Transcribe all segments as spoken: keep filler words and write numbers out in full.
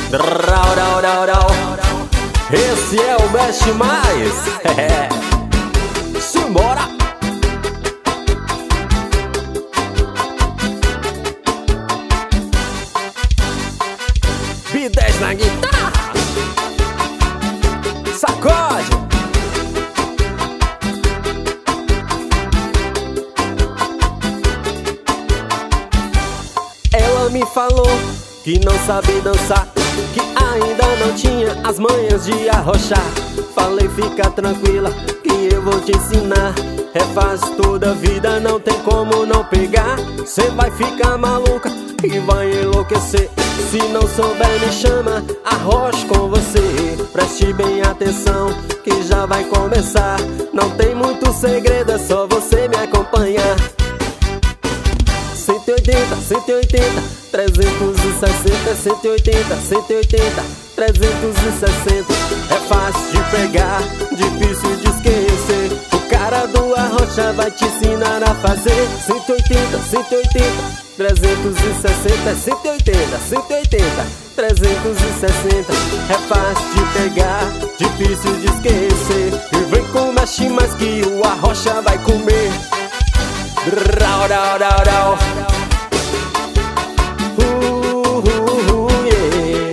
Rau, rau, rau, rau. Esse é o Mexe Mais. Simbora. B dez na guitarra. Sacode. Ela me falou que não sabe dançar, que ainda não tinha as manhas de arrochar. Falei, fica tranquila que eu vou te ensinar. É fácil toda a vida, não tem como não pegar. Cê vai ficar maluca e vai enlouquecer. Se não souber me chama, arrocho com você. Preste bem atenção que já vai começar. Não tem muito segredo, é só você me acompanhar. Cento e oitenta, cento e oitenta, trezentos e sessenta, cento e oitenta, cento e oitenta, trezentos e sessenta. É fácil de pegar, difícil de esquecer. O cara do arrocha vai te ensinar a fazer. Cento e oitenta, cento e oitenta, trezentos e sessenta, cento e oitenta, cento e oitenta, trezentos e sessenta. É fácil de pegar, difícil de esquecer. E vem com Mexe Mais que o arrocha vai comer. Rau, rau, rau, rau. Uh, uh, uh, yeah.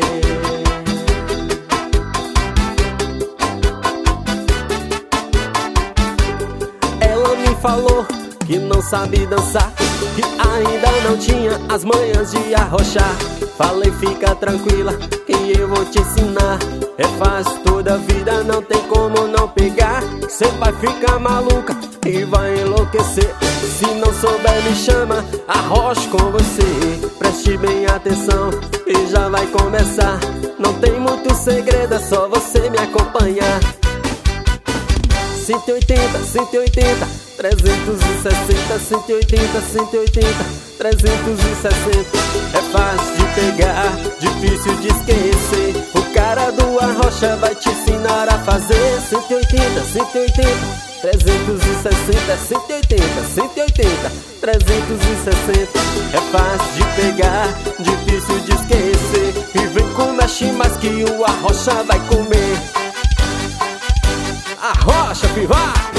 Ela me falou que não sabe dançar, que ainda não tinha as manhas de arrochar. Falei, fica tranquila que eu vou te ensinar. É fácil toda a vida, não tem como não pegar. Cê vai ficar maluca e vai enlouquecer. Se não souber me chama, arrocho com você. Preste bem atenção e já vai começar. Não tem muito segredo, é só você me acompanhar. Cento e oitenta, cento e oitenta, trezentos e sessenta, cento e oitenta, cento e oitenta, trezentos e sessenta. É fácil de pegar, difícil de esquecer. O cara do arrocha vai te ensinar a fazer. Cento e oitenta, cento e oitenta, trezentos e sessenta, cento e oitenta, cento e oitenta, trezentos e sessenta. É fácil de pegar, difícil de esquecer. E vem com Mexe Mais que o arrocha vai comer. Arrocha, pivá!